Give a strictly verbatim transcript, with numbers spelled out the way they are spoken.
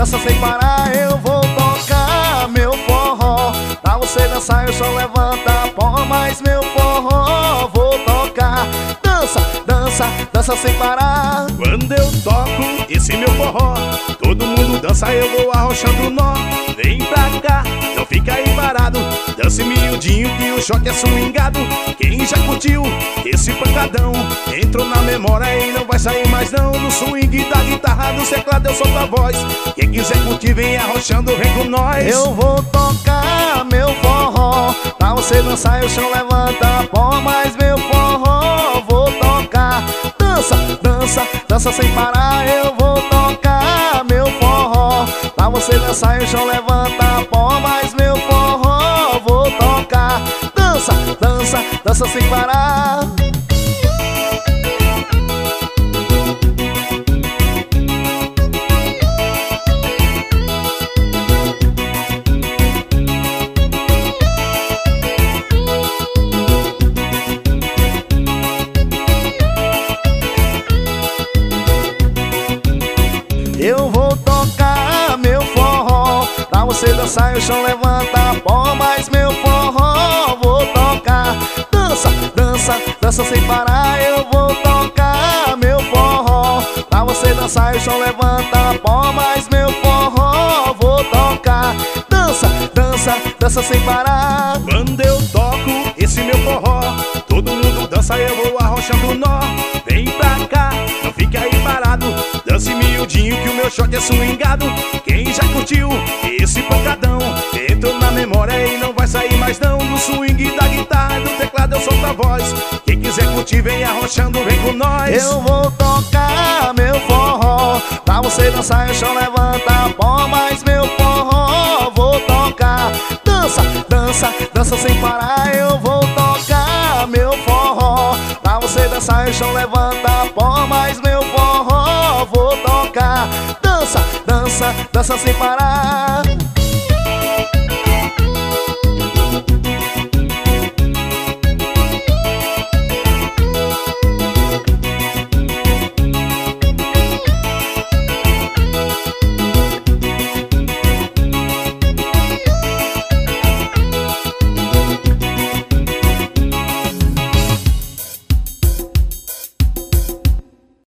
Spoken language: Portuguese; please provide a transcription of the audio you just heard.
dança sem parar. Eu vou tocar meu forró, pra você dançar eu só levanta pó. Mas meu forró vou tocar. Dança, dança, dança sem parar. Quando eu toco esse meu forró, todo mundo dança, eu vou arrochando nó. Vem pra cá, não fica aí parado, dance miudinho que o choque é swingado. Quem já curtiu esse pancadão, entrou na memória e não vai sair mais não. No swing da guitarra, do teclado eu solto a voz. Quem quiser curtir vem arrochando, vem com nós. Eu vou tocar meu forró, pra você dançar o chão levanta pó. Mas meu forró vou tocar. Dança, dança, dança sem parar. Eu vou tocar meu forró, pra você dançar o chão levanta pó. Mas meu forró vou tocar. Dança, dança, dança sem parar. Eu vou tocar meu forró, pra você dançar e o chão levanta pó. Mas meu forró vou tocar. Dança, dança, dança sem parar. Eu vou tocar meu forró, pra você dançar e o chão levanta pó. Mas meu forró vou tocar. Dança, dança, dança sem parar. Quando eu toco esse meu forró, todo mundo dança, eu vou arrochando nó. Vem pra cá, não fica aí parado, dance miudinho que o meu choque é swingado. Quem já curtiu esse pancadão, entrou na memória e não vai sair mais não. No swing da guitarra, do teclado eu solto a voz. Quem quiser curtir vem arrochando, vem com nós. Eu vou tocar meu forró, pra você dançar e o chão levanta pó. Mas meu forró vou tocar. Dança, dança, dança sem parar. Eu vou tocar meu forró, pra você dançar e o chão levanta pó. Mas meu forró vou tocar. Dança, dança, dança sem parar.